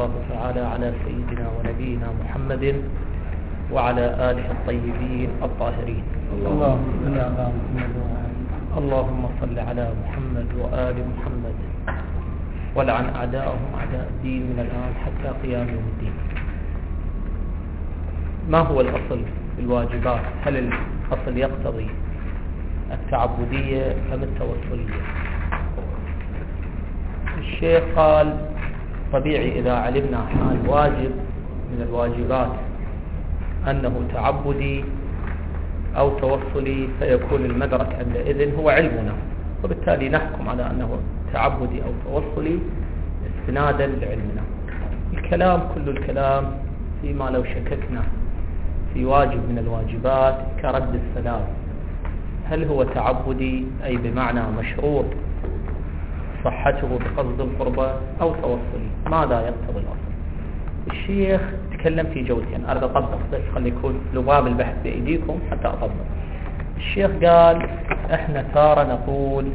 الله تعالى على سيدنا ونبينا محمد وعلى آله الطيبين الطاهرين. اللهم صل على محمد وآل محمد ولعن أعداءهم أعداء الدين من الآن حتى قيام يوم الدين. ما هو الأصل في الواجبات؟ هل الأصل يقتضي التعبدية أم التوسلية؟ الشيخ قال طبيعي إذا علمنا حال واجب من الواجبات أنه تعبدي أو توصلي فيكون المدرك عندئذ هو علمنا، وبالتالي نحكم على أنه تعبدي أو توصلي استنادا لعلمنا. الكلام كل الكلام فيما لو شككنا في واجب من الواجبات كرد السلام، هل هو تعبدي أي بمعنى مشروط صحته بقصد القربة أو توصلي؟ ماذا يقتضي الأصل؟ الشيخ تكلم في جوتين، أريد أطبق بس خلي يكون لباب البحث بأيديكم حتى أطبق. الشيخ قال إحنا تارة نقول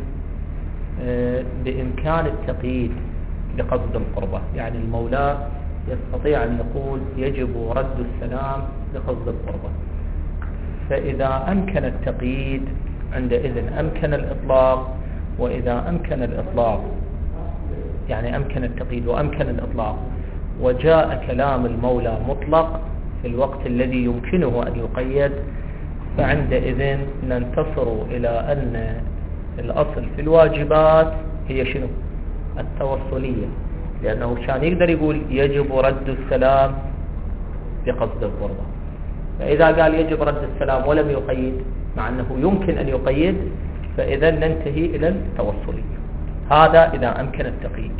بإمكان التقييد بقصد القربة، يعني المولى يستطيع أن يقول يجب رد السلام بقصد القربة، فإذا أمكن التقييد عندئذ أمكن الإطلاق، وإذا أمكن الإطلاق يعني أمكن التقييد وأمكن الإطلاق وجاء كلام المولى مطلق في الوقت الذي يمكنه أن يقيد، فعندئذ ننتصر إلى أن الأصل في الواجبات هي شنو؟ التوصلية، لأنه كان يقدر يقول يجب رد السلام بقصد القربة، فإذا قال يجب رد السلام ولم يقيد مع أنه يمكن أن يقيد فإذا ننتهي إلى التوصلية. هذا إذا أمكن التقييد.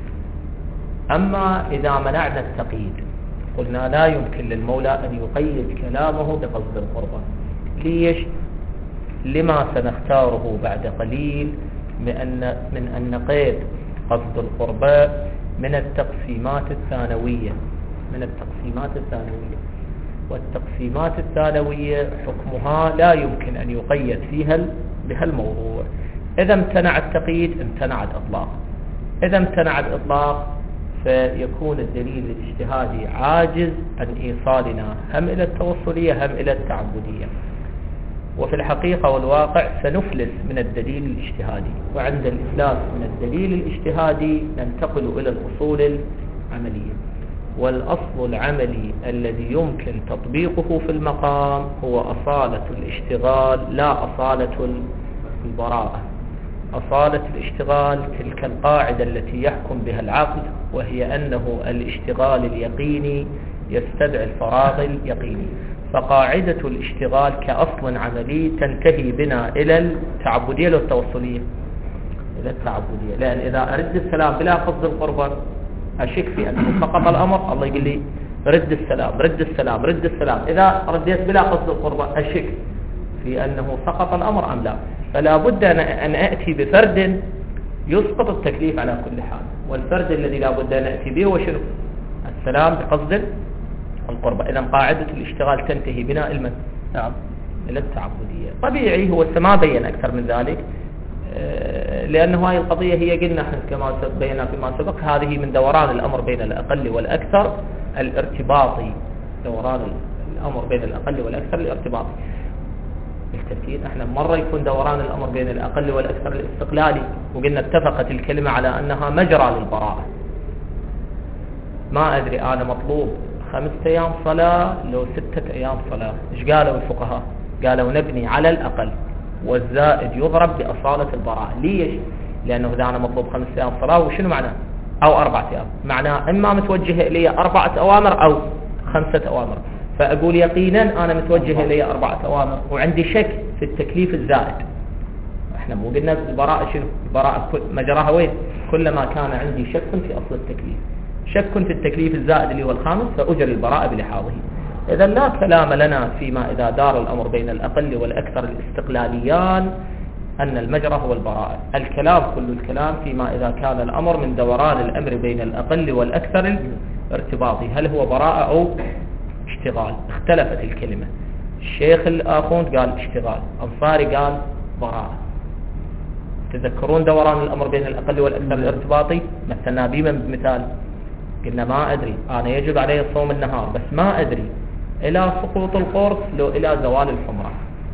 أما إذا منعنا التقييد قلنا لا يمكن للمولى أن يقيد كلامه بقصد القربة. ليش؟ لما سنختاره بعد قليل من أن قيد قصد القربة من التقسيمات الثانوية، والتقسيمات الثانوية حكمها لا يمكن أن يقيد فيها بهالموضوع. إذا امتنع التقييد امتنع الإطلاق، إذا امتنع الإطلاق فيكون الدليل الاجتهادي عاجز عن إيصالنا هم إلى التوصلية هم إلى التعبدية، وفي الحقيقة والواقع سنفلس من الدليل الاجتهادي، وعند الإفلاس من الدليل الاجتهادي ننتقل إلى الأصول العملية. والأصل العملي الذي يمكن تطبيقه في المقام هو أصالة الاشتغال لا أصالة البراءة. أصالة الاشتغال تلك القاعدة التي يحكم بها العقل، وهي أنه الاشتغال اليقيني يستدعي الفراغ اليقيني، فقاعدة الاشتغال كأصل عملي تنتهي بنا إلى التعبدية والتوصلية. إلى التعبدية، لأن إذا أرد السلام بلا قصد القربة أشك في أنه سقط الأمر، الله يقول لي رد السلام رد السلام رد السلام، إذا رديت بلا قصد القربة أشك في أنه سقط الأمر أم لا. فلا بد أن أأتي بفرد يسقط التكليف على كل حال، والفرد الذي لا بد أن أأتي به هو شنو؟ السلام بقصد القربة. إذا قاعدة الاشتغال تنتهي بنا إلى التعبدية. طبيعي هو ما بين أكثر من ذلك، لأنه هذه القضية هي قلنا كما بينا فيما سبق هذه من دوران الأمر بين الأقل والأكثر الارتباطي، دوران الأمر بين الأقل والأكثر الارتباطي. بالتأكيد احنا مرة يكون دوران الأمر بين الأقل والأكثر الاستقلالي، وقلنا اتفقت الكلمة على أنها مجرى للبراءة. ما أدري أنا مطلوب 5 أيام صلاة لو 6 أيام صلاة، إيش قالوا الفقهاء؟ قالوا نبني على الأقل والزائد يضرب بأصالة البراءة. ليش؟ لأنه إذا أنا مطلوب 5 أيام صلاة وشنو معناه؟ أو 4 أيام، معناه إما متوجه إلي 4 أوامر أو 5 أوامر، فأقول يقينا أنا متوجه إلي 4 أوامر وعندي شك في التكليف الزائد. إحنا مو قلنا البراءة شنو؟ البراءة مجراها وين؟ كلما كان عندي شك في أصل التكليف، شك في التكليف الزائد اللي هو الخامس، فأجري البراءة بلحاظه. إذا لا كلام لنا فيما إذا دار الأمر بين الأقل والأكثر الاستقلاليان أن المجرى هو البراءة. الكلام كل الكلام فيما إذا كان الأمر من دوران الأمر بين الأقل والأكثر الارتباطي، هل هو براءة أو اشتغال؟ اختلفت الكلمة. الشيخ الآخوند قال اشتغال، أنصاري قال براءة. تذكرون دوران الأمر بين الأقل والأكثر الارتباطي؟ مثلنا بمن بمثال قلنا ما أدري أنا يجب علي صوم النهار بس ما أدري إلى سقوط القرص لو إلى زوال الحمرة،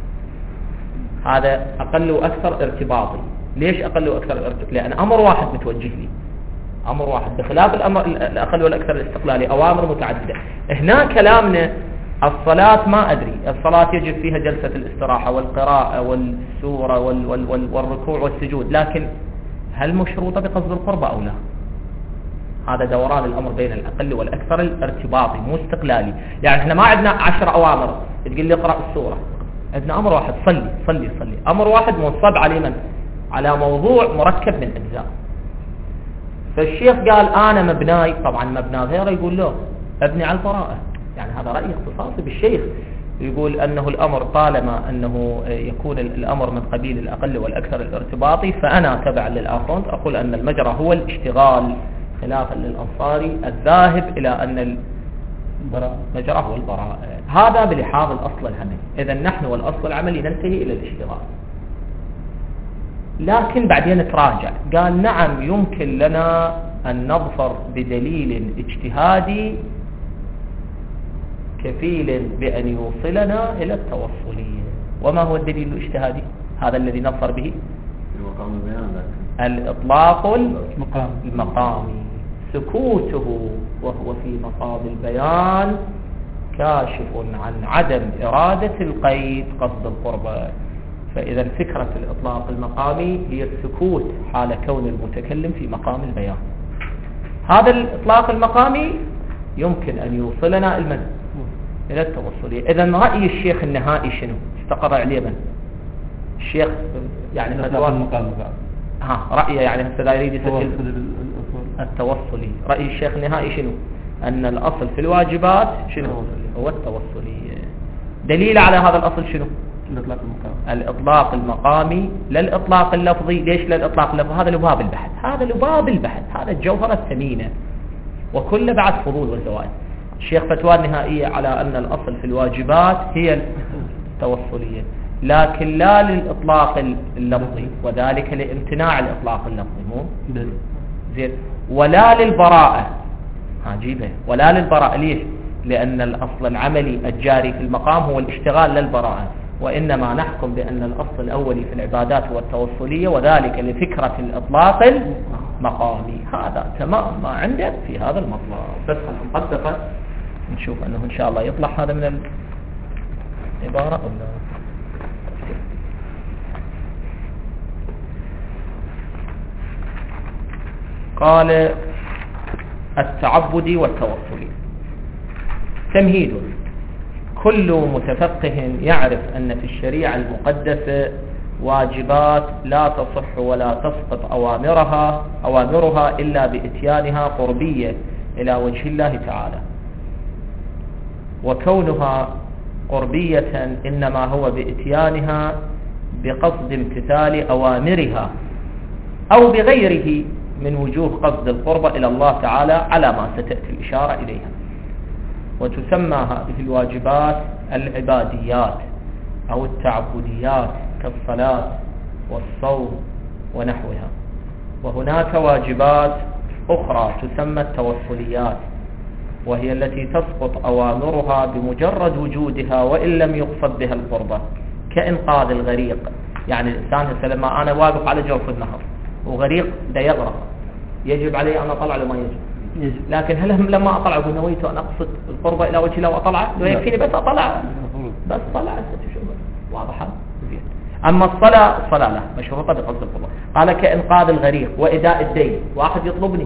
هذا أقل وأكثر ارتباطي. ليش أقل وأكثر ارتباطي؟ لأن أمر واحد متوجه لي، أمر واحد، بخلاف الأمر الأقل والأكثر الاستقلالي أوامر متعددة. هنا كلامنا الصلاة ما أدري، الصلاة يجب فيها جلسة الاستراحة والقراءة والسورة والركوع والسجود، لكن هل مشروطة بقصد القربة أو لا؟ هذا دوران الأمر بين الأقل والأكثر الارتباطي مو استقلالي. يعني احنا ما عندنا 10 أوامر تقول لي اقرأ السورة، عندنا أمر واحد صلي صلي صلي، أمر واحد منصب على من؟ على موضوع مركب من أجزاء. فالشيخ قال أنا مبناي، طبعا مبنى غيره يقول له ابني على البراءة، يعني هذا رأي اختصاصي بالشيخ، يقول أنه الأمر طالما أنه يكون الأمر من قبيل الأقل والأكثر الارتباطي، فأنا تبع للآخرون أقول أن المجرى هو الاشتغال، خلافا للأنصاري الذاهب إلى أن المجرى هو البراءة. هذا بلحاظ الأصل العملي. إذا نحن والأصل العملي ننتهي إلى الاشتغال، لكن بعدين تراجع قال نعم يمكن لنا أن نظفر بدليل اجتهادي كفيل بأن يوصلنا إلى التوصلية. وما هو الدليل الاجتهادي؟ هذا الذي نظفر به الإطلاق المقامي، سكوته وهو في مقام البيان كاشف عن عدم إرادة القيد قصد القربة. فإذا فكرة الإطلاق المقامي هي السكوت حال كون المتكلم في مقام البيان. هذا الإطلاق المقامي يمكن أن يوصلنا إلى التوصلية. إذا رأي الشيخ النهائي شنو؟ استقر عليه من؟ الشيخ يعني رأيه يعني هسه يريد يسجل التوصلي. رأي الشيخ النهائي شنو؟ أن الأصل في الواجبات شنو؟ هو التوصلي. دليل على هذا الأصل شنو؟ الإطلاق المقامي لا الإطلاق اللفظي. ليش لا الإطلاق اللفظي؟ هذا لباب البحث، هذا لباب البحث، هذا الجوهرة الثمينة، وكل بعد فضول وزوائد. الشيخ فتوى النهائية على أن الأصل في الواجبات هي التوصلية، لكن لا للإطلاق اللفظي، وذلك لامتناع الإطلاق اللفظي مو زين، ولا للبراءة جيبه، ولا للبراءة. ليش؟ لأن الأصل العملي الجاري في المقام هو الاشتغال للبراءة، وإنما نحكم بأن الأصل الأولي في العبادات هو التوصلية، وذلك لفكرة الإطلاق المقامي. هذا تمام ما عندك في هذا المطلب، بس نطبقه نشوف أنه إن شاء الله يطلع هذا من العبارة ولا. قال التعبدي والتوصلي. تمهيد: كل متفقه يعرف أن في الشريعة المقدسة واجبات لا تصح ولا تسقط أوامرها إلا بإتيانها قربية إلى وجه الله تعالى، وكونها قربية إنما هو بإتيانها بقصد امتثال أوامرها أو بغيره من وجوه قصد القربة إلى الله تعالى على ما ستأتي الإشارة إليها. وتسمى هذه الواجبات العباديات أو التعبديات كالصلاة والصوم ونحوها. وهناك واجبات أخرى تسمى التوصليات، وهي التي تسقط أوامرها بمجرد وجودها وإن لم يقصد بها القربة، كإنقاذ الغريق. يعني الإنسان لما أنا واقف على جوف النهر وغريق دا يغرق، يجب علي أن أطلع له ما يجب، لكن هل لما أطلع أقول نويت أن أقصد القربة إلى وجه الله وأطلع؟ لو يكفيني بس أطلع، بس طلع واضحة. أما الصلاة لا، مشروطة بقصد القربة. قال كإنقاذ الغريق وإداء الدين. واحد يطلبني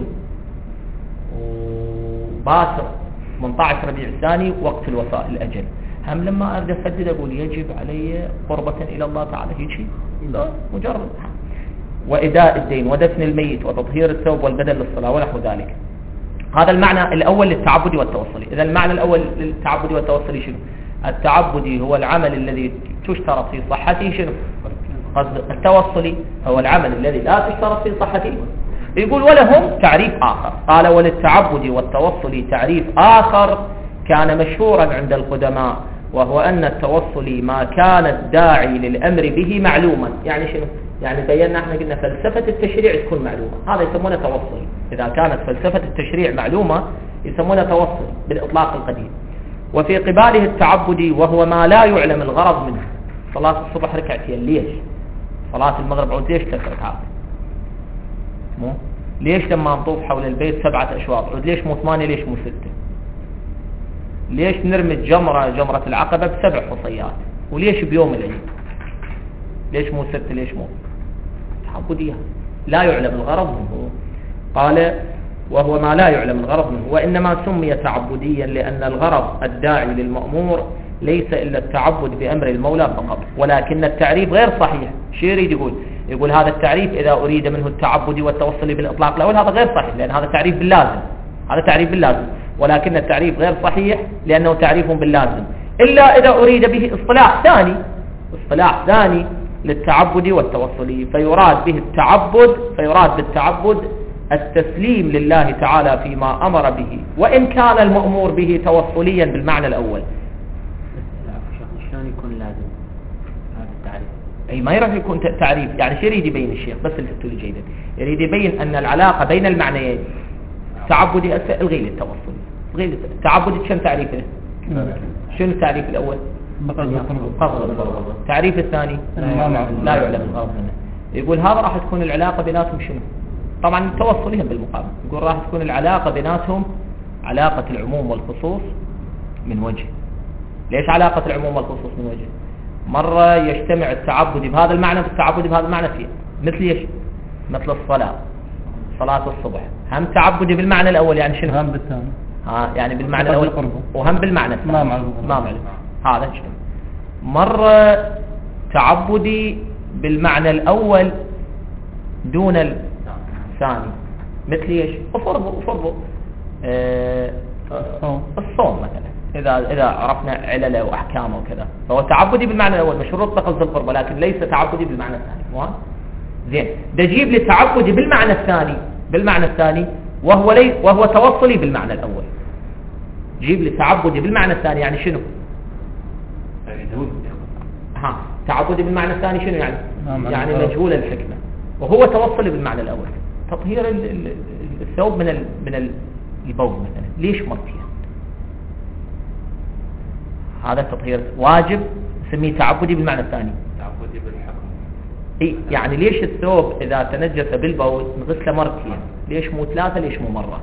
وباشر 18 ربيع الثاني وقت الوفاء الأجل، هم لما أريد أسدد أقول يجب علي قربة إلى الله تعالى هيك لا، مجرد. وإداء الدين ودفن الميت وتطهير الثوب والبدن للصلاة ونحو ذلك. هذا المعنى الأول للتعبد والتوصلي. إذا المعنى الأول للتعبد والتوصلي شنو؟ التعبدي هو العمل الذي تشترط في صحته شنو؟ قصد التوصلي هو العمل الذي لا تشترط في صحته. يقول ولهم تعريف آخر. قال وللتعبد والتوصلي تعريف آخر كان مشهورا عند القدماء، وهو أن التوصلي ما كان الداعي للأمر به معلوما. يعني شنو؟ يعني بينا احنا قلنا فلسفة التشريع تكون معلومة، هذا يسمونه توصل. إذا كانت فلسفة التشريع معلومة يسمونه توصل بالإطلاق القديم. وفي قباله التعبدي وهو ما لا يعلم الغرض منه. صلاة الصبح ركعتين، ليش؟ صلاة المغرب عود ليش 3 ركعات؟ مو ليش لما نطوف حول البيت 7 أشواط عود ليش مو 8؟ ليش مو 6؟ ليش نرمي جمرة العقبة ب7 حصيات؟ وليش بيوم العيد؟ ليش مو 6؟ ليش مو تعبدية؟ لا يعلم الغرض منه. قال وهو ما لا يعلم الغرض منه، وإنما سمي تعبديا لأن الغرض الداعي للمأمور ليس إلا التعبد بأمر المولى فقط، ولكن التعريف غير صحيح. شو يريد يقول هذا التعريف إذا أريد منه التعبد والتوصل بالإطلاق الأول هذا غير صحيح، لأن هذا تعريف باللازم، هذا تعريف باللازم، ولكن التعريف غير صحيح لأنه تعريف باللازم، إلا إذا أريد به اصطلاح ثاني للتعبد والتوصل، فيراد بالتعبد التسليم لله تعالى فيما أمر به، وإن كان المأمور به توصليا بالمعنى الأول. شلون يكون لازم هذا التعريف؟ أي ما يروح يكون تعريف، يعني شو يريد يبين الشيخ؟ بس اللي فتوا لي جيدا، يريد يبين أن العلاقة بين المعنيين تعبدي الغي للتوصل. تعبدي كم تعريفه؟ شنو التعريف الأول؟ قصد الفرض. التعريف الثاني لا يعلم الغرض منه. يقول هذا راح تكون العلاقة بيناتهم شنو؟ طبعا توصلهم بالمقابل، يقول راح تكون العلاقة بيناتهم علاقة العموم والخصوص من وجه. ليش علاقة العموم والخصوص من وجه؟ مرة يجتمع التعبد بهذا المعنى بالتعبد بهذا المعنى فيه، مثل ايش؟ مثل صلاة الصبح، هم تعبدي بالمعنى الأول يعني شنو؟ هم بالثاني. يعني بالمعنى الأول وهم بالمعنى الثاني. ما معلوم. هذا شنو؟ مرة تعبدي بالمعنى الأول دون الثاني، مثل ايش؟ فرض الصوم مثلا، إذا عرفنا علله وأحكامه وكذا، فهو تعبدي بالمعنى الأول مشروط بقصد القربة، لكن ليس تعبدي بالمعنى الثاني. مو زين؟ جيب لي تعبدي بالمعنى الثاني وهو توصلي بالمعنى الأول. جيب لي تعبدي بالمعنى الثاني يعني شنو؟ تعبدي بالمعنى الثاني شنو يعني؟ يعني مجهول الحكمة، وهو توصلي بالمعنى الأول. تطهير الثوب من البول مثلا، ليش مرتين؟ هذا تطهير واجب نسميه تعبدي بالمعنى الثاني. تعبدي بالحكم. يعني ليش الثوب إذا تنجس بالبول نغسله مرتين؟ ليش مو 3؟ ليش مو مرة؟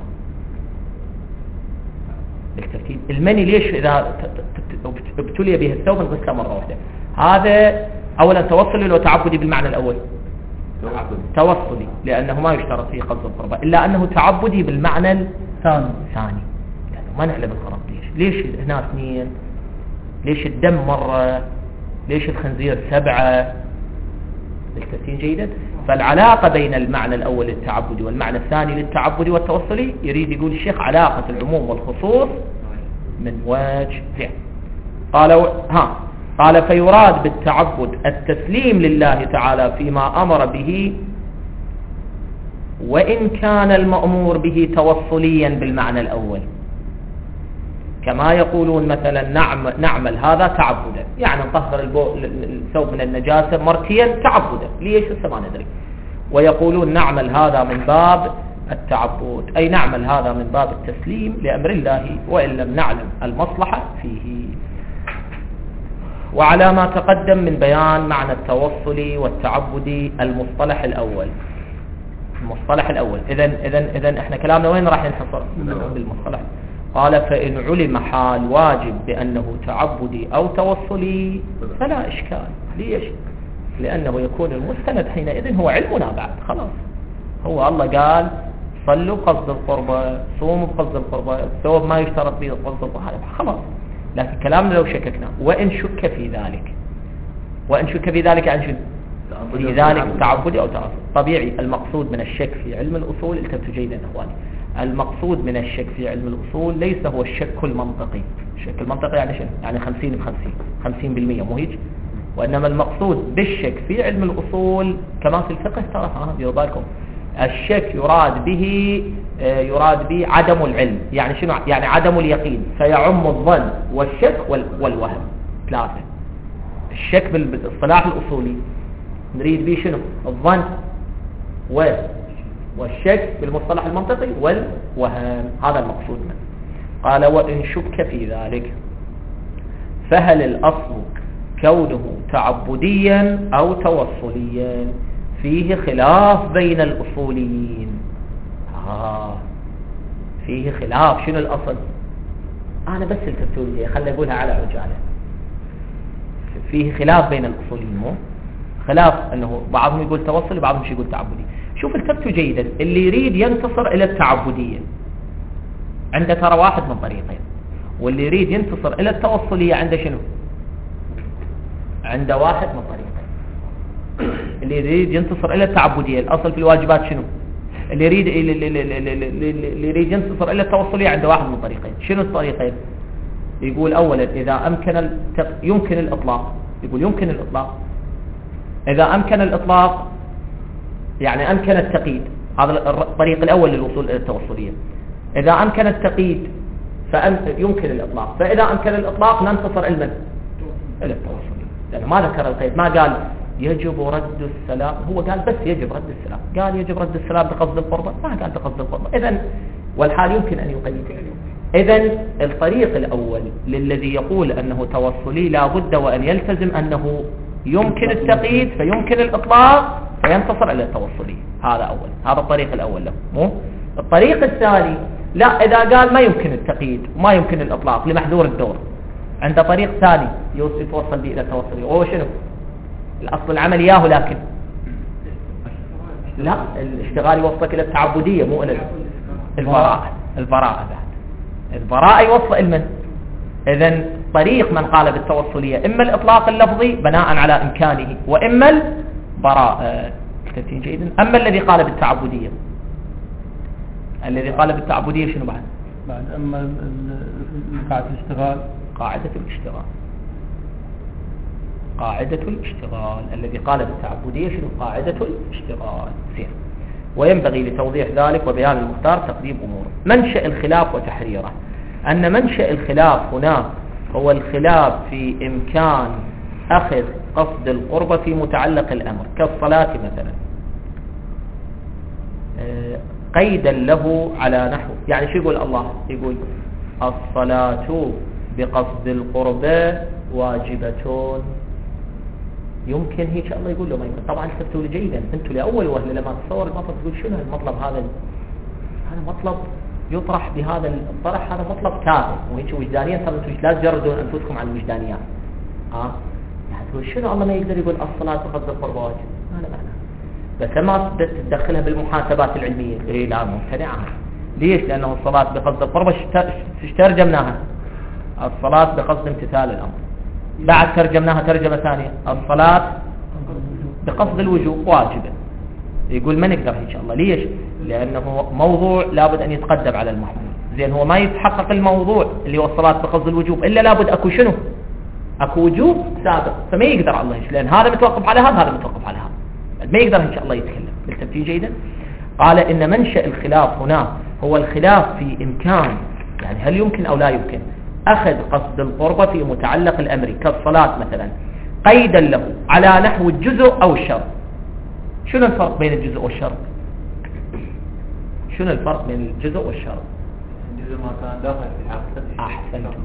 بالترتيب. المني ليش إذا ابتلي به الثوب نغسله مرة واحدة؟ هذا أولا توصلي لو تعبدي بالمعنى الأول؟ توصلي، لأنه ما يشترط فيه قصد القربة، إلا أنه تعبدي بالمعنى الثاني، يعني ما نعلم الغرض. ليش هنا 2؟ ليش الدم مرة؟ ليش الخنزير 7؟ بالترتيب جيدا. فالعلاقة بين المعنى الأول للتعبدي والمعنى الثاني للتعبدي والتوصلي يريد يقول الشيخ علاقة العموم والخصوص من وجه. قال فيراد بالتعبد التسليم لله تعالى فيما أمر به، وإن كان المأمور به توصليا بالمعنى الأول، كما يقولون مثلا نعمل هذا تعبدا، يعني نطهر الثوب من النجاسة مرتين تعبدا، ليش ما ندري. ويقولون نعمل هذا من باب التعبد، أي نعمل هذا من باب التسليم لأمر الله وإن لم نعلم المصلحة فيه. وعلى ما تقدم من بيان معنى التوصل والتعبد المصطلح الأول. إذن احنا كلامنا وين راح ينحصر؟ بالمصطلح. قال فإن علم حال واجب بأنه تعبدي أو توصلي فلا إشكال. ليش؟ لأنه يكون المستند حينئذ هو علمنا بعد، خلاص هو الله قال صلوا بقصد القربة، صوموا بقصد القربة، الثوب ما يشترط به قصد القربة، خلاص. لكن كلامنا لو شككنا وإن شك في ذلك عن شد في ذلك تعبدي أو تعصب. طبيعي المقصود من الشك في علم الأصول، التفتوا جيدا أخواني، المقصود من الشك في علم الأصول ليس هو الشك المنطقي. الشك المنطقي يعني شنو؟ يعني 50% مو هيك؟ وإنما المقصود بالشك في علم الأصول كما في الفقه، ترى ديروا بالكم، الشك يراد به عدم العلم، يعني شنو؟ يعني عدم اليقين، فيعم الظن والشك والوهم، 3. الشك بالاصطلاح الأصولي نريد به شنو؟ الظن والشك بالمصطلح المنطقي والوهم، هذا المقصود منه. قال وإن شك في ذلك فهل الأصل كونه تعبديا أو توصليا؟ فيه خلاف بين الأصوليين. فيه خلاف. شنو الأصل؟ أنا بس التفتوا لي خلي أقولها على عجالة. فيه خلاف بين الأصوليين، مو خلاف أنه بعضهم يقول توصلي بعضهم يقول تعبدي. شوف التفتوا جيدا، اللي يريد ينتصر إلى التعبدية عنده ترى واحد من طريقين، واللي يريد ينتصر إلى التوصلية عنده شنو؟ عنده واحد من طريقين. اللي يريد ينتصر إلى التعبدية الأصل في الواجبات شنو؟ اللي يريد ينتصر إلى التوصلية عنده واحد من طريقين. شنو الطريقين؟ يقول أولا إذا أمكن يمكن الإطلاق، يقول يمكن الإطلاق. إذا أمكن الإطلاق يعني أمكن التقييد، هذا الطريق الأول للوصول إلى التوصلية. إذا أمكن التقييد يمكن الإطلاق، فإذا أمكن الإطلاق ننتصر إلى التوصلية، لأنه ما ذكر القيد، ما قال يجب رد السلام، هو قال بس يجب رد السلام، قال يجب رد السلام بقصد القربة، ما قال بقصد القربة. إذن والحال يمكن أن يقيد. إذن الطريق الأول للذي يقول أنه توصلي لا بد وأن يلتزم أنه يمكن التقييد فيمكن الإطلاق فينتصر إلى التوصلي. هذا أول، هذا الطريق الأول له. مو الطريق الثاني لا، إذا قال ما يمكن التقييد وما يمكن الإطلاق لمحذور الدور، عنده طريق ثاني يتوصل به إلى التوصلي، وهو شنو؟ الأصل العملي ياهو، لكن لا، الاشتغال يوصلك إلى التعبدية مو إلى البراءة. البراءة يوصل إلى من؟ إذن طريق من قال بالتوصلية إما الإطلاق اللفظي بناء على إمكانه، وإما البراءة. جيدا. أما الذي قال بالتعبدية، الذي قال بالتعبدية شنو بعد؟ أما قاعدة الاشتغال، قاعدة الاشتغال الذي قال بالتعبدية شنو؟ قاعدة الاشتغال. سير. وينبغي لتوضيح ذلك وبيان المختار تقديم أمور. منشأ الخلاف وتحريره، أن منشأ الخلاف هنا هو الخلاف في إمكان أخذ قصد القربة في متعلق الأمر كالصلاة مثلا، قيدا له على نحو، يعني شو يقول الله؟ يقول الصلاة بقصد القربة واجبة. يمكن هيك الله يقول له ما يمكن. طبعا استفتوا لي جيدا، انتم لاول وهله لما تصور المطلب تقول شنو المطلب هذا مطلب يطرح بهذا الطرح، هذا مطلب تافه وهيك وجدانيا. طبعا انتم لا تجردون انفسكم عن الوجدانيات. يعني تقول شنو الله ما يقدر يقول الصلاه بقصد القربة واجب؟ هذا معناه، بس ما تدخلها بالمحاسبات العلميه. اي لا، ممتنعه. ليش؟ لانه الصلاه بقصد القربة ترجمناها الصلاه بقصد امتثال الامر، بعد ترجمناها ترجمة ثانية الصلاة بقصد الوجوب واجبة. يقول ما نقدر إن شاء الله. ليش؟ لأنه موضوع لابد أن يتقدم على المحمول. زين هو ما يتحقق الموضوع اللي هو الصلاة بقصد الوجوب إلا لابد أكو شنو؟ أكو وجوب سابق، فما يقدر الله يش، لأن هذا متوقف على هذا متوقف على هذا، ما يقدر إن شاء الله يتكلم. بالتفكير جيدا. قال إن منشأ الخلاف هنا هو الخلاف في إمكان، يعني هل يمكن أو لا يمكن أخذ قصد القربة في متعلق الأمر كالصلاة مثلا، قيدا له على نحو الجزء أو الشرط. شنو الفرق بين الجزء والشرط؟ شنو الفرق بين الجزء والشرط؟ الجزء ما كان داخل في حقيقة. أحسنت.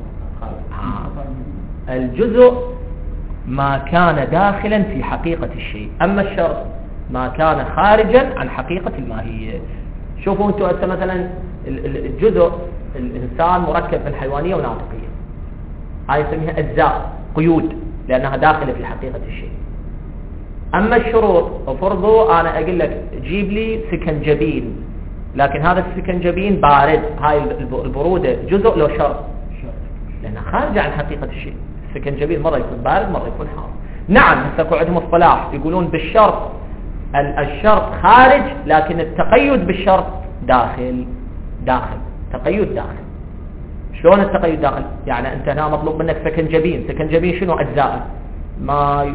الجزء ما كان داخلا في حقيقة الشيء، أما الشرط ما كان خارجا عن حقيقة الماهية. شوفوا أنتم مثلا الجزء، الإنسان مركب من حيوانية وناطقية، هاي يسميها أجزاء، قيود، لأنها داخلة في حقيقة الشيء. أما الشروط، فرضوا أنا أقول لك جيب لي سكنجبين، لكن هذا السكنجبين بارد، هاي البرودة جزء لو شرط، لأنها خارجة عن حقيقة الشيء. السكنجبين مرة يكون بارد مرة يكون حار. نعم هسه عندهم اصطلاح يقولون بالشرط، الشرط خارج لكن التقيد بالشرط داخل. تقيد داخل. شلون التقيد داخل؟ يعني انت هنا مطلوب منك سكنجبين شنو اجزاء؟ ماء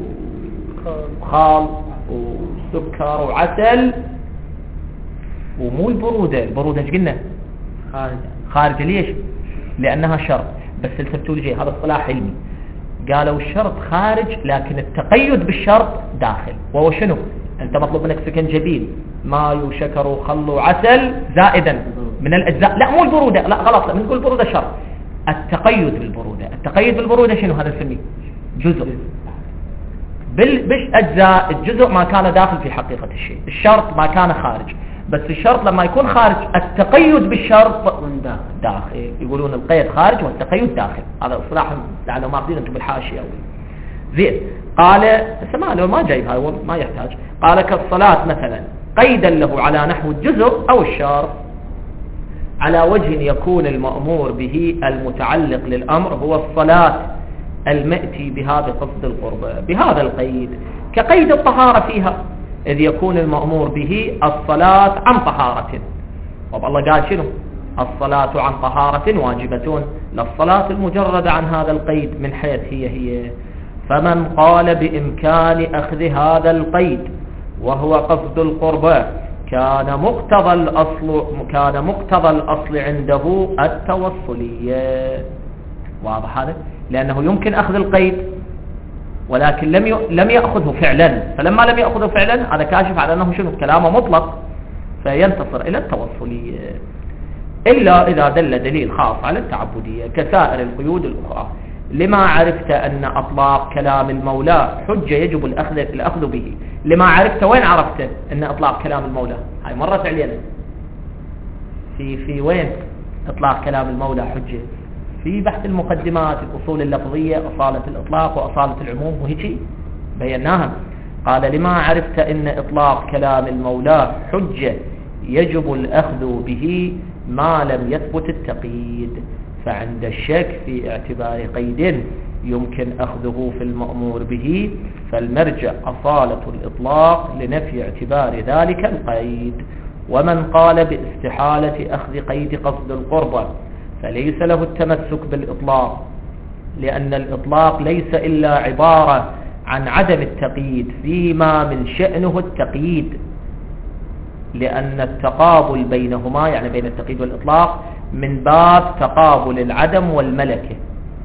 وخال وسكر وعسل، ومو البرودة ايش قلنا؟ خارجة. ليش؟ لانها شرط. بس التفتولوجي هذا اصطلاح علمي. قالوا الشرط خارج لكن التقيد بالشرط داخل. وهو شنو؟ أنت مطلوب منك سكنجبيل ماء وشكر وخل وعسل زائدا من الأجزاء، لا مو البرودة، لا غلط، لا نقول البرودة شرط. التقيد بالبرودة، التقيد بالبرودة شنو هذا نسميه؟ جزء. بالأجزاء الجزء ما كان داخل في حقيقة الشيء، الشرط ما كان خارج. بس الشرط لما يكون خارج التقيد بالشرط داخل. يقولون القيد خارج والتقيد داخل. هذا اصطلاح لعله ماخذين انتم بالحاشيه. زين. قال سمع لو ما جايب هاي ما يحتاج. قال كالصلاة مثلا قيدا له على نحو الجزء أو الشرط على وجه يكون المأمور به المتعلق للأمر هو الصلاة المأتي بهذا قصد القربة بهذا القيد، كقيد الطهارة فيها، إذ يكون المأمور به الصلاة عن طهارة. والله قال شنو؟ الصلاة عن طهارة واجبة، للصلاة المجردة عن هذا القيد من حيث هي. فمن قال بإمكان أخذ هذا القيد وهو قصد القربة كان مقتضى الأصل عنده التوصلية. واضح هذا؟ لأنه يمكن أخذ القيد ولكن لم يأخذه فعلا، فلما لم يأخذه فعلا هذا كاشف على أنه شنو؟ كلامه مطلق، فينتصر إلى التوصلية، إلا إذا دل دليل خاص على التعبدية كسائر القيود الأخرى. لما عرفت أن أطلاق كلام المولى حجة يجب الأخذ به. لما عرفت، وين عرفت أن أطلاق كلام المولى؟ هاي مرت علينا في وين إطلاق كلام المولى حجة؟ في بحث المقدمات الأصول اللفظية، أصالة الإطلاق وأصالة العموم، وهيك بيناها. قال لما عرفت أن إطلاق كلام المولى حجة يجب الأخذ به ما لم يثبت التقييد، فعند الشك في اعتبار قيد يمكن أخذه في المأمور به فالمرجع أصالة الإطلاق لنفي اعتبار ذلك القيد. ومن قال باستحالة أخذ قيد قصد القربة فليس له التمسك بالإطلاق، لأن الإطلاق ليس إلا عبارة عن عدم التقييد فيما من شأنه التقييد، لأن التقابل بينهما يعني بين التقييد والإطلاق من باب تقابل العدم والملكة.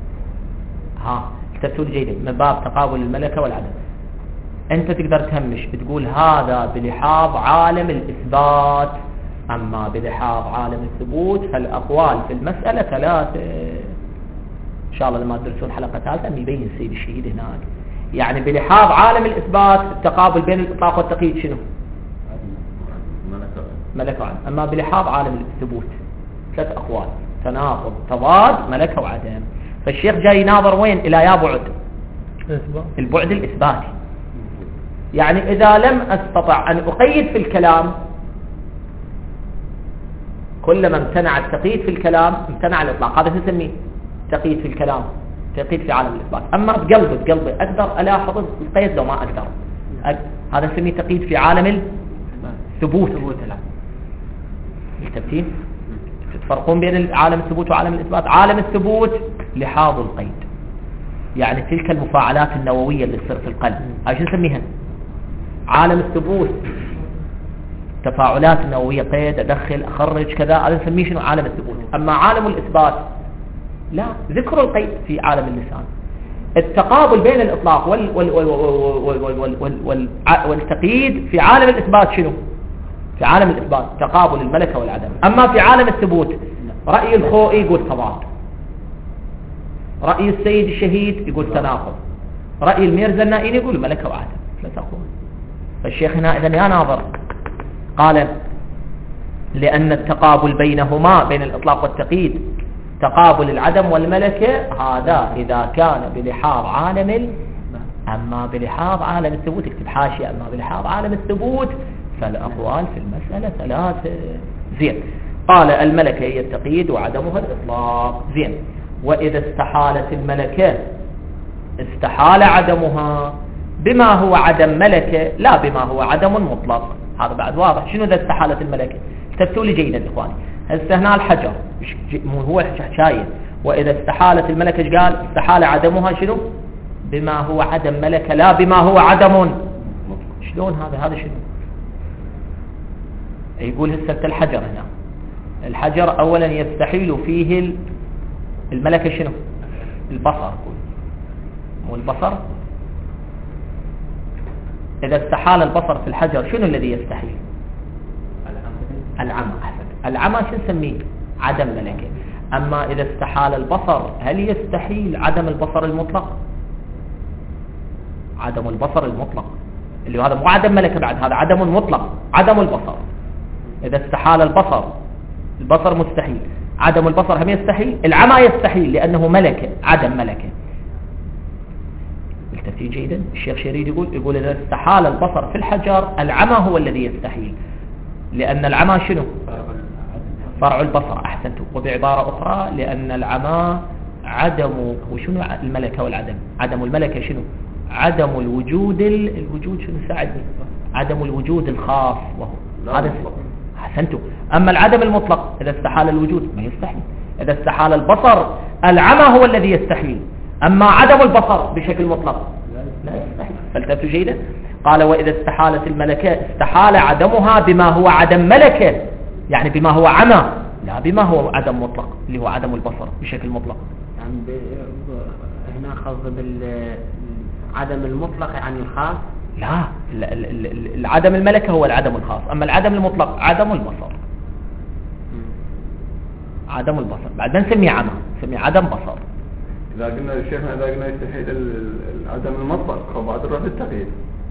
كتبتوا لي جيدا، من باب تقابل الملكة والعدم. أنت تقدر تهمش تقول هذا بلحاظ عالم الإثبات، أما بلحاظ عالم الثبوت فالأقوال في المسألة ثلاثة. إن شاء الله لما تدرسون حلقة ثالثة يبين سيد الشهيد هناك. يعني بلحاظ عالم الإثبات التقابل بين الإطلاق والتقييد شنو؟ ملكة وعدم. أما بلحاظ عالم الثبوت ثلاث أقوال، تناقض، تضاد، ملكة وعدم. فالشيخ جاي يناظر وين؟ إلى يا بعد البعد الإثباتي. يعني إذا لم أستطع أن أقيد في الكلام، كلما امتنع التقييد في الكلام امتنع الإطلاق. هذا نسميه تقييد في الكلام، تقييد في عالم الإثبات. أما بقلبي أقدر ألاحظ القيد لو ما أقدر، هذا نسميه تقييد في عالم الثبوت. التبتين تفرقون بين عالم الثبوت وعالم الإثبات. عالم الثبوت لحاظ القيد، يعني تلك المفاعلات النووية اللي تصير في القلب، هاي شو نسميها؟ عالم الثبوت تفاعلات النووية، قيد، أدخل، أخرج، كذا، هذا نسميه شنو؟ عالم الثبوت. أما عالم الإثبات لا، ذكر القيد في عالم اللسان. التقابل بين الإطلاق والتقييد في عالم الإثبات شنو؟ في عالم الإثبات تقابل الملكة والعدم. أما في عالم الثبوت رأي الخوئي يقول تضاد، رأي السيد الشهيد يقول تناقض، رأي الميرزا النائين يقول ملكة وعدم. لا تقول. فالشيخ هنا إذن يا ناظر قال لأن التقابل بينهما بين الإطلاق والتقييد تقابل العدم والملكة، هذا إذا كان بلحاظ عالم أما بلحاظ عالم الثبوت اكتب حاشية، أما بلحاظ عالم الثبوت فالأقوال في المسألة ثلاثة. زين. قال الملكة هي التقييد وعدمها الإطلاق. زين. وإذا استحالت الملكة استحال عدمها بما هو عدم ملكة لا بما هو عدم مطلق. هذا بعد واضح. شنو إذا استحالت الملكة؟ اكتبتوا لي جيدا إخواني. هسه هنا الحجر مو هو شايف. وإذا استحالت الملكة ايش قال؟ استحال عدمها شنو؟ بما هو عدم ملكة لا بما هو عدم. شلون هذا شنو؟ يقول هسه الحجر هنا، الحجر أولا يستحيل فيه الملكة شنو؟ البصر. مو البصر. إذا استحال البصر في الحجر شنو الذي يستحيل؟ العمى. العمى شو نسميه؟ عدم ملكة. أما إذا استحال البصر هل يستحيل عدم البصر المطلق؟ عدم البصر المطلق اللي هذا مو عدم ملكة بعد، هذا عدم مطلق، عدم البصر. إذا استحال البصر مستحيل، عدم البصر هم يستحيل، العمى يستحيل لأنه ملكة، عدم ملكة. التفسير جيدا. الشيخ شريد يقول إذا استحال البصر في الحجر العمى هو الذي يستحيل، لأن العمى شنو؟ فرع البصر. أحسنتم. وبعبارة أخرى لأن العمى عدم، وشنو الملكة والعدم؟ عدم الملكة شنو؟ عدم الوجود شنو ساعدني؟ عدم الوجود الخاص، وهو هذا. أحسنتم. أما العدم المطلق إذا استحال الوجود ما يستحيل. إذا استحال البصر العمى هو الذي يستحيل، أما عدم البصر بشكل مطلق لا يستحيل. فالتفتوا جيدا. قال وإذا استحالت الملكة استحال عدمها بما هو عدم ملكة، يعني بما هو عمى، لا بما هو عدم مطلق اللي هو عدم البصر بشكل مطلق. يعني هنا خاصة بالعدم المطلق عن الخاص. لا، العدم الملكة هو العدم الخاص، أما العدم المطلق عدم البصر. عدم البصر بعد نسميه عمى، نسميه عدم بصر. إذا قلنا الشيخنا إذا قلنا يستحيل العدم المطلق وبعد نروح للتقييد.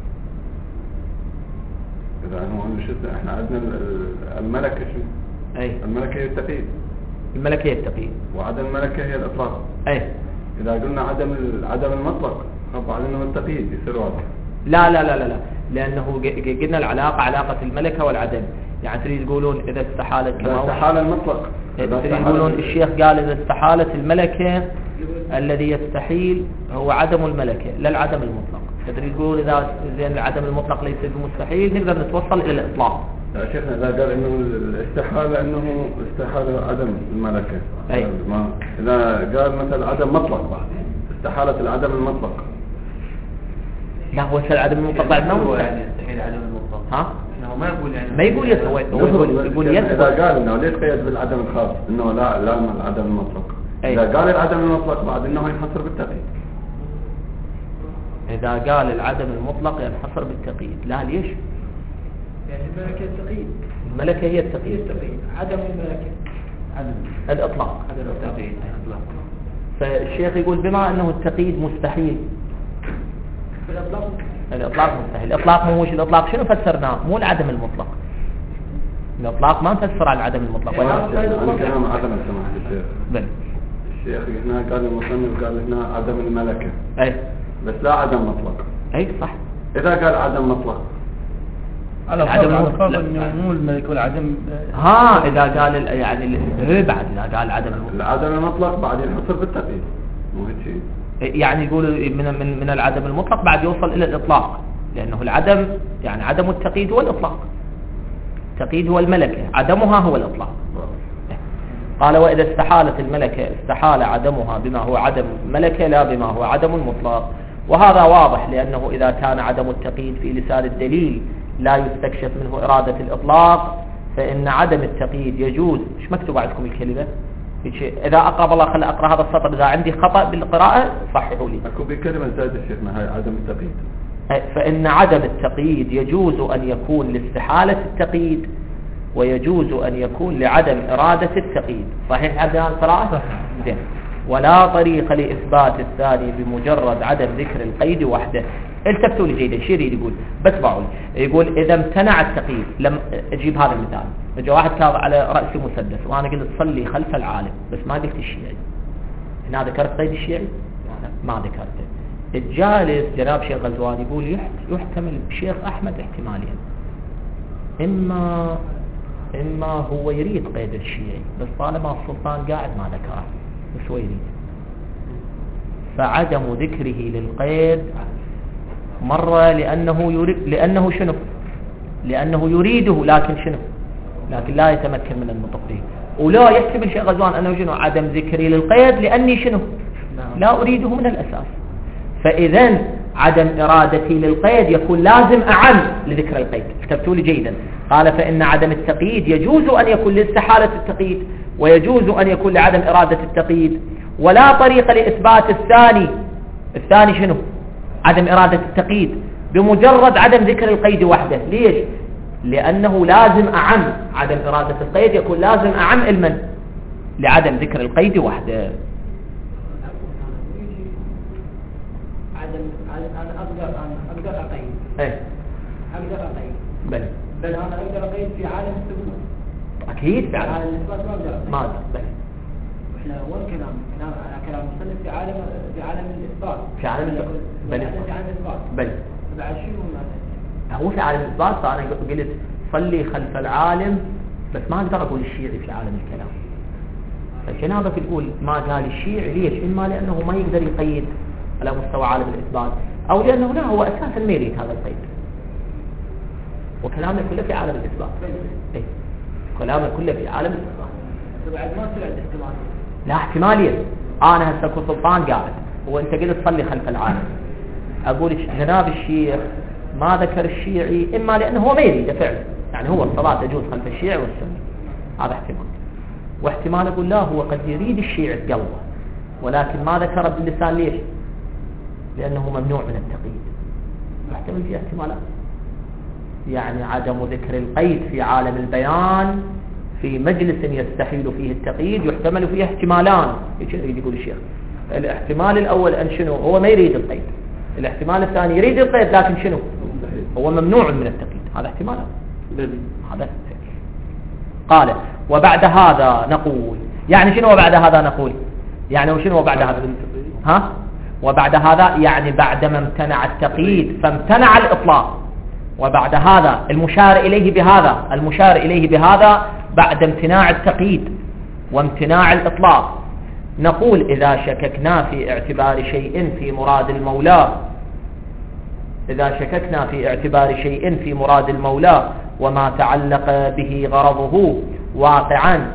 إذا هو إحنا عندنا الملكة شنو؟ أي الملكة هي التقييد. الملكة هي التقييد وعدم الملكة هي الإطلاق. أي إذا قلنا عدم المطلق بعد إنه التقييد يصير واضح. لا لا لا لا لا، لأنه قلنا العلاقة علاقة الملكة والعدم. يعني تريد تقولون إذا استحالت كما استحال المطلق. تريد تقولون الشيخ قال إذا استحالت الملكة الذي يستحيل هو عدم الملكة لا العدم المطلق. تريد تقول إذا زين العدم المطلق ليس بمستحيل نقدر نتوصل إلى الإطلاق. يا شيخنا إذا قال إنه الاستحالة إنه استحالة عدم الملكة. أي. إذا قال مثلا عدم مطلق بعد استحالة العدم المطلق. لا هو العدم المطلق بعد ما هو يعني يستحيل عدم المطلق. ها؟ إنه ما يقول يعني. ما يقول يسوي. يقول إذا قال إنه ليش قيد بالعدم الخاص إنه لا العدم المطلق. أي. إذا قال العدم المطلق بعد إنه ينحصر بالتقييد. إذا قال العدم المطلق ينحصر بالتقييد. لا ليش؟ يعني الملكة التقييد. الملكة هي التقييد. عدم الملكة عدم الإطلاق. عدم التقييد. فالشيخ يقول بما أنه التقييد مستحيل. الإطلاق مستحيل. الإطلاق مو وش الإطلاق شنو فسرناه؟ مو العدم المطلق. الإطلاق ما نفسر على العدم المطلق. أنا كلام عدم السماح الشيخ. بل الشيخ هنا قال المصنف قال هنا عدم الملكة. أي. بس لا عدم مطلق. أي صح. إذا قال عدم مطلق. على فرض إنه مو الملك والعدم. ها إذا قال يعني بعد إذا قال عدم المطلق. العدم المطلق بعد ينحصر بالتقييد. مو هيك شيء. يعني يقول من العدم المطلق بعد يوصل إلى الإطلاق، لأنه العدم يعني عدم التقييد هو الإطلاق. التقييد هو الملكة، عدمها هو الإطلاق. قال وإذا استحالت الملكة استحال عدمها بما هو عدم ملكة لا بما هو عدم المطلق. وهذا واضح لأنه إذا كان عدم التقييد في لسان الدليل لا يستكشف منه إرادة الإطلاق فإن عدم التقييد يجوز. مش مكتوب عندكم الكلمة؟ إذا أقرب الله خلي أقرأ هذا السطر. إذا عندي خطأ بالقراءة صححوا لي. أكو بكلمة زادة شيخنا هاي عدم التقييد. فإن عدم التقييد يجوز أن يكون لاستحالة التقييد ويجوز أن يكون لعدم إرادة التقييد. صحيح عبدان القراءة؟ زين. ولا طريق لإثبات الثاني بمجرد عدم ذكر القيد وحده. التفتوا لي جيدا. شو يريد يقول؟ بتبعوا لي. يقول إذا امتنع التقييد. لم أجيب هذا المثال. جاء واحد كان على رأسي مسدس وأنا قلت صلي خلف العالم بس ما قلت الشيعي. هنا ذكرت قيد الشيعي؟ ما ذكرته. الجالس جناب شيخ غزوان يقول يحتمل بشيخ أحمد احتمالين. إما هو يريد قيد الشيعي بس طالما السلطان قاعد ما ذكره بس هو يريد. فعدم ذكره للقيد مرة لأنه شنو؟ لأنه يريده لكن شنو؟ لكن لا يتمكن من النطق به. ولا يحتمل شيخ غزوان أنه شنو؟ عدم ذكري للقيد لأني شنو؟ لا أريده من الأساس. فإذن عدم إرادتي للقيد يكون لازم أعم لذكر القيد. كتبتوا لي جيدا. قال فإن عدم التقييد يجوز أن يكون لاستحالة التقييد ويجوز أن يكون لعدم إرادة التقييد ولا طريق لإثبات الثاني الثاني شنو؟ عدم إرادة التقييد بمجرد عدم ذكر القيد وحده. ليش؟ لأنه لازم أعم، عدم إرادة القيد يكون لازم أعم المن لعدم ذكر القيد وحده. أنا أقدر أقيد. إيه أقدر أقيد. بل أنا أقدر أقيد في عالم الثبوت. أكيد في عالم عالم الإثبات ما أقدر أقيد. ما أدري. بل إحنا وين كلام المصنف في عالم الإثبات. في عالم الإثبات. بل في عالم الإثبات. بل بعد شنو هو في عالم الإثبات. فأنا قلت صلي خلف العالم، بس ما أقدر أقول الشيعي في عالم الكلام. فالجنابة تقول ما قال الشيعي ليش؟ إما لأنه ما يقدر يقيد على مستوى عالم الإثبات، أو لأنه لا هو أساسا ما يريد هذا القيد، وكلامنا كله في عالم الإثبات. إيه؟ كلامنا كله في عالم الإثبات. بعد ما طلعت احتمال. لا احتمالية. أنا هسه أكون سلطان قاعد وأنت قلت تصلي خلف العالم، أقول جناب الشيخ ما ذكر الشيعي إما لأنه هو ما يريد فعلا، يعني هو الصلاة تجوز خلف الشيعي والسني، هذا احتمال. واحتمال أقول لا هو قد يريد الشيعي بقلبه ولكن ما ذكر باللسان. ليش؟ لأنه ممنوع من التقييد. يحتمل فيه احتمالات، يعني عدم ذكر القيد في عالم البيان في مجلس يستحيل فيه التقييد يحتمل فيه احتمالان. يقول الشيخ الاحتمال الأول أن شنو؟ هو ما يريد القيد. الاحتمال الثاني يريد القيد لكن شنو؟ هو ممنوع من التقييد. هذا احتمال. هذا قال وبعد هذا نقول. يعني شنو وبعد هذا نقول؟ يعني وشنو وبعد هذا؟ ها؟ وبعد هذا يعني بعدما امتنع التقييد فامتنع الإطلاق. وبعد هذا المشار إليه بهذا بعد امتناع التقييد وامتناع الإطلاق نقول إذا شككنا في اعتبار شيء في مراد المولى وما تعلق به غرضه واقعا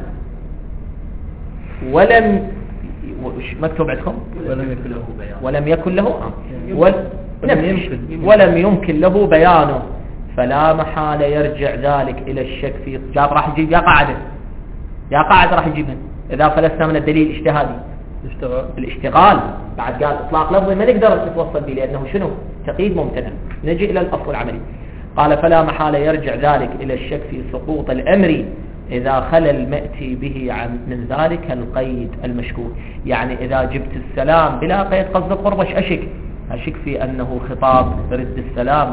ولم مكتوب عندكم ولم يكن له ولم يمكن له بيانه فلا محالة يرجع ذلك إلى الشك في جاب. راح يجيب يا قاعدة راح يجيبها إذا فلسنا من الدليل الاجتهادي الاشتغال. بعد قال إطلاق لفظي ما نقدر نتوصل به لأنه شنو؟ تقييد ممتنع. نجي إلى الأصل العملي. قال فلا محالة يرجع ذلك إلى الشك في سقوط الأمر إذا خلى المأتي به من ذلك القيد المشكوك. يعني إذا جبت السلام بلا قيد قصد القرب أشك في أنه خطاب رد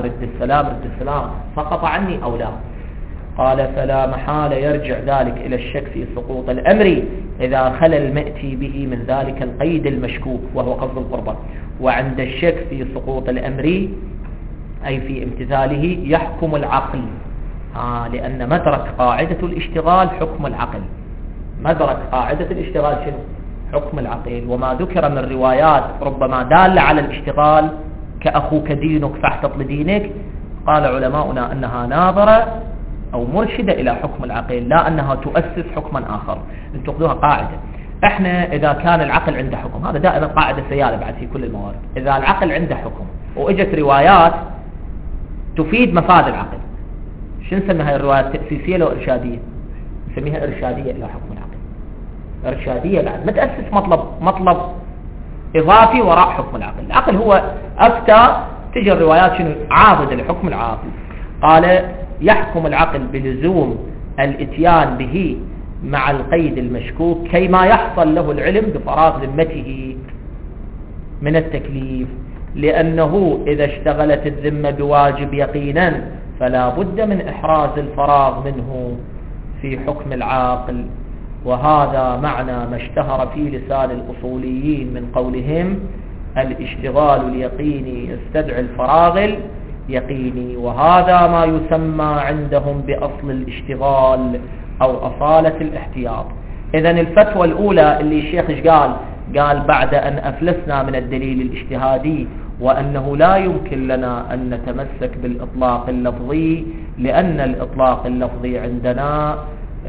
السلام سقط عني أو لا. قال فلا محالة يرجع ذلك إلى الشك في سقوط الأمر إذا خلى المأتي به من ذلك القيد المشكوك وهو قصد القربة. وعند الشك في سقوط الأمر أي في امتثاله يحكم العقل. لأن مدرك قاعدة الاشتغال حكم العقل. مدرك قاعدة الاشتغال شنو؟ حكم العقل. وما ذكر من روايات ربما دالة على الاشتغال كأخوك دينك فاحتط لدينك، قال علماؤنا أنها ناظرة أو مرشدة إلى حكم العقل لا أنها تؤسس حكما آخر. انتم تأخذوها قاعدة. احنا إذا كان العقل عنده حكم، هذا دائما قاعدة سيالة بعد في كل الموارد، إذا العقل عنده حكم وإجت روايات تفيد مفاد العقل، شو نسميها الروايات؟ تأسيسية لو إرشادية؟ نسميها إرشادية إلى حكم العقل. إرشادية بعد ما تأسس مطلب إضافي وراء حكم العقل. العقل هو أفتى، تجي الروايات شنو؟ عاضدة لحكم العقل. قال يحكم العقل بلزوم الاتيان به مع القيد المشكوك كيما يحصل له العلم بفراغ ذمته من التكليف، لأنه إذا اشتغلت الذمة بواجب يقينا فلا بد من إحراز الفراغ منه في حكم العاقل. وهذا معنى ما اشتهر في لسان الأصوليين من قولهم الاشتغال اليقيني يستدعي الفراغ اليقيني، وهذا ما يسمى عندهم بأصل الاشتغال أو أصالة الاحتياط. إذن الفتوى الأولى اللي الشيخ قال بعد أن أفلسنا من الدليل الاجتهادي وأنه لا يمكن لنا أن نتمسك بالإطلاق اللفظي لأن الإطلاق اللفظي عندنا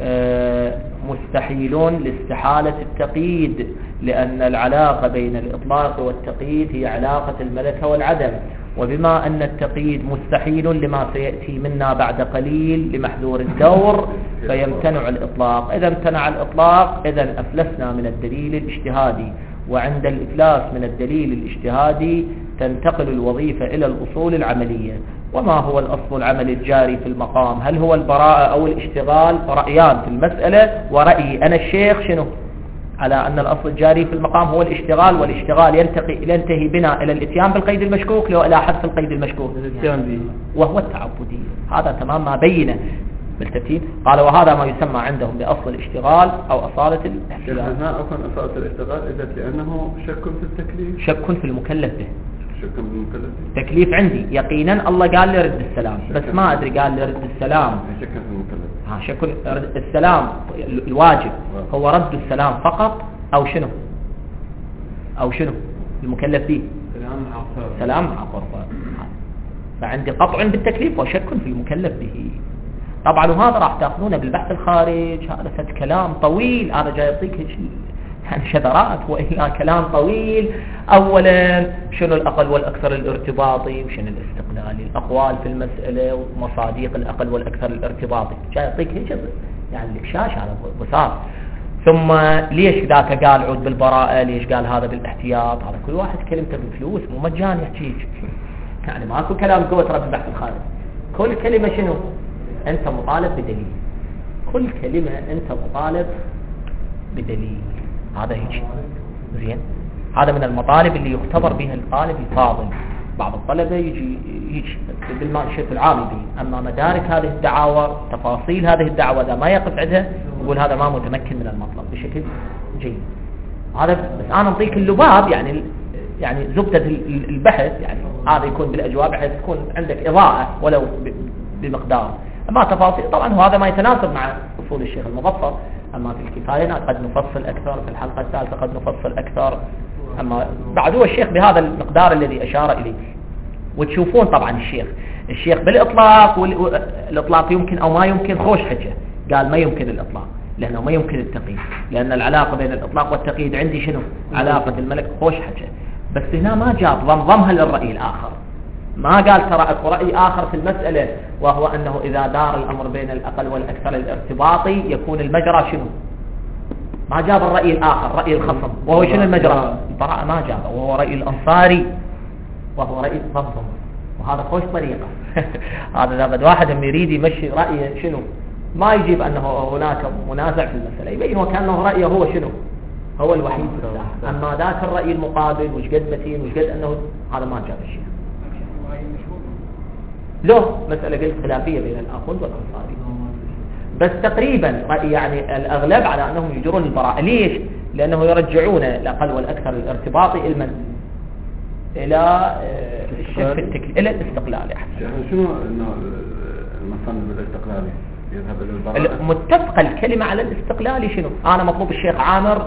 مستحيل لاستحالة التقييد، لأن العلاقة بين الإطلاق والتقييد هي علاقة الملكة والعدم، وبما أن التقييد مستحيل لما سيأتي منا بعد قليل لمحذور الدور فيمتنع الإطلاق. إذا امتنع الإطلاق إذا أفلسنا من الدليل الاجتهادي، وعند الإفلاس من الدليل الاجتهادي تنتقل الوظيفة إلى الأصول العملية. وما هو الأصل العملي الجاري في المقام؟ هل هو البراءة أو الاشتغال؟ رأيان في المسألة، ورأيي أنا الشيخ شنو؟ على أن الأصل الجاري في المقام هو الاشتغال، والاشتغال ينتهي بنا إلى الاتيان بالقيد المشكوك لو إلى حذف القيد المشكوك وهو التعبدي. هذا تمام ما بينه بالترتيب. قال وهذا ما يسمى عندهم بأصل الاشتغال أو أصالة الاحتلال. هنا أصلا أصالة الاشتغال إذا لأنه شك في التكليف، شك في المكلف به، شك في المكلف به. تكليف عندي يقينا الله قال لي رد السلام، بس ما أدري قال لي رد السلام. شك في المكلف. شك رد السلام الواجب هو رد السلام فقط أو شنو؟ أو شنو المكلف به؟ سلام مع قربة. فعندي قطع بالتكليف وشك في المكلف به. طبعا وهذا راح تأخذونه بالبحث الخارج، هذا فد كلام طويل، أنا جاي أعطيك يعني شذرات وإلا كلام طويل. أولا شنو الأقل والأكثر الارتباطي وشنو الاستقلالي، الأقوال في المسألة ومصادق الأقل والأكثر الارتباطي، جاي أعطيك هيك يعني الإكشاش على بساط. ثم ليش ذاك قال عود بالبراءة، ليش قال هذا بالاحتياط، هذا كل واحد كلمته بفلوس مو مجاني يحكيك يعني ماكو كلام قوة رب البحث الخارج. كل كلمة شنو أنت مطالب بدليل، كل كلمة أنت مطالب بدليل. هذا هيك زين. هذا من المطالب اللي يختبر بها الطالب الفاضل. بعض الطلبة يجي بالشكل العامي به، أما مدارك هذه الدعاوى تفاصيل هذه الدعوة إذا ما يقف عندها يقول هذا ما متمكن من المطلب بشكل جيد. هذا بس أنا أعطيك اللباب يعني زبدة البحث، يعني هذا يكون بالأجواب بحيث تكون عندك إضاءة ولو بمقدار. أما تفاصيل طبعا وهذا ما يتناسب مع أصول الشيخ المظفر. أما في الكفاية قد نفصل أكثر، في الحلقة الثالثة قد نفصل أكثر. أما بعد هو الشيخ بهذا المقدار الذي أشار إليه. وتشوفون طبعا الشيخ بالإطلاق، والإطلاق يمكن أو ما يمكن خوش حجة. قال ما يمكن الإطلاق لأنه ما يمكن التقييد، لأن العلاقة بين الإطلاق والتقييد عندي شنو؟ علاقة الملك خوش حجة. بس هنا ما جاب ضمها للرأي الآخر، ما قال ترى اكو رأي آخر في المسألة، وهو أنه إذا دار الأمر بين الأقل والأكثر الارتباطي يكون المجرى شنو؟ ما جاب الرأي الآخر، رأي الخصم، وهو شنو المجرى؟ البراءة ما جابه، وهو رأي الأنصاري، وهو رأي الضبط. وهذا خوش طريقة هذا إذا بد واحد يريد يمشي رأيه شنو؟ ما يجيب أنه هناك منازع في المسألة، يبين وكأنه رأيه هو شنو؟ هو الوحيد في الساحة. أما ذاك الرأي المقابل وش قد متين وش قد أنه هذا ما جاب الشيء. له مسألة قلت خلافية بين الآخذ والأنصاري، بس تقريبا رأي يعني الأغلب على أنهم يجرون البراءة. ليش؟ لأنه يرجعون الأقل والأكثر الارتباطي إلى الشك في التكليف، إلى الاستقلال. شنو المصنف بالاستقلالي يذهب إلى البراءة؟ متفق الكلمة على الاستقلال شنو؟ أنا مطلوب الشيخ عامر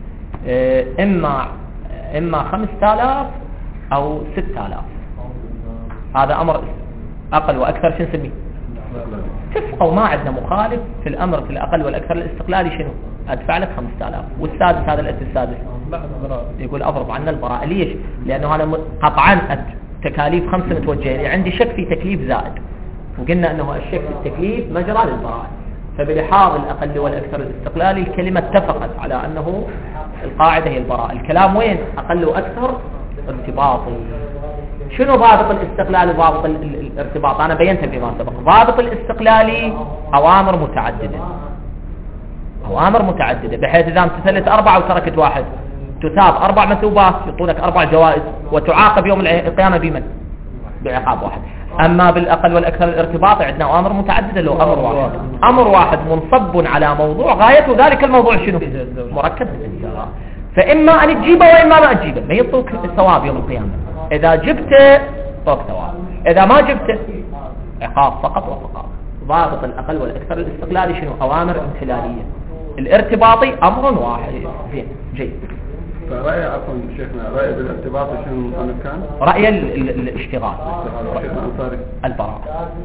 إما 5000 أو 6000، هذا أمر أقل وأكثر شنو نسميه؟ اتفقوا ما عندنا مخالف في الأمر في الأقل والأكثر الاستقلالي شنو؟ أدفع لك 5000 والسادس هذا الأس السادس يقول أفرض عنا البراءة. ليش؟ لأنه أنا قطعا التكاليف 5 متوجهين، عندي شك في تكليف زائد، وقلنا أنه الشك في التكليف مجرى للبراءة. فبلحاظ الأقل والأكثر الاستقلالي الكلمة اتفقت على أنه القاعدة هي البراءة. الكلام وين؟ أقل وأكثر ارتباطي. شنو ضابط الاستقلال وضابط الارتباط؟ أنا بينتها فيما سبق. ضابط الاستقلالي أوامر متعددة، أوامر متعددة بحيث إذا امتثلت 4 وتركت 1 تثاب 4 مثوبات، يعطونك 4 جوائز، وتعاقب يوم القيامة بمن؟ بعقاب واحد. أما بالأقل والأكثر الارتباط عندنا أوامر متعددة لو أمر واحد. أمر واحد منصب على موضوع غايته ذلك الموضوع شنو؟ مركب بالإجزاء. فإما أن تجيبه وإما ما تجيبه، ما يعطوك الثواب يوم القيامة. إذا جبته فوق ثواب، إذا ما جبته عقاب فقط وفقط. ضابط الأقل والأكثر الاستقلالي شنو؟ أوامر امتثالية. الارتباطي أمر واحد. زين جيد. فرأي عفوا شيخنا، رأي بالارتباط شنو المصنف كان؟ رأي الاشتغال البراءة.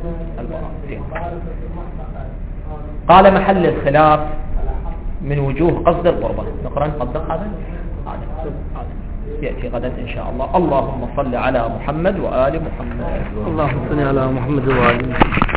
قال محل الخلاف من وجوه قصد القربة. نقرأ نطبق هذا يأتي غدا إن شاء الله. اللهم صل على محمد وآل محمد. اللهم صل على محمد وآل محمد.